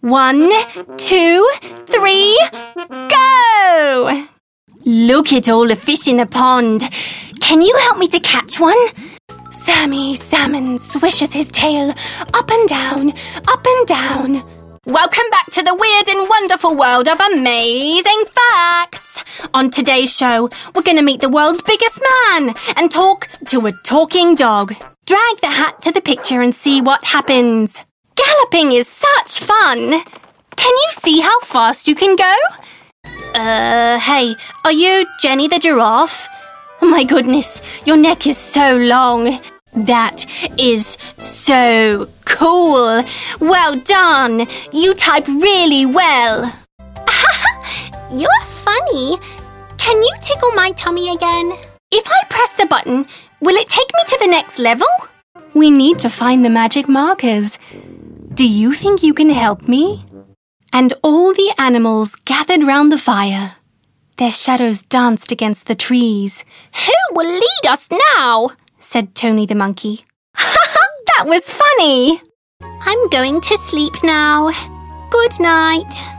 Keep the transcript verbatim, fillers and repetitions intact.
One, two, three, go! Look at all the fish in the pond. Can you help me to catch one? Sammy Salmon swishes his tail up and down, up and down. Welcome back to the weird and wonderful world of amazing facts. On today's show, we're going to meet the world's biggest man and talk to a talking dog. Drag the hat to the picture and see what happens. Galloping is such fun. Can you see how fast you can go? Uh, hey, are you Jenny the giraffe? Oh my goodness, your neck is so long. That is so cool. Well done. You type really well. You're funny. Can you tickle my tummy again? If I press the button, will it take me to the next level? We need to find the magic markers. Do you think you can help me? And all the animals gathered round the fire. Their shadows danced against the trees. Who will lead us now? Said Tony the monkey. That was funny. I'm going to sleep now. Good night.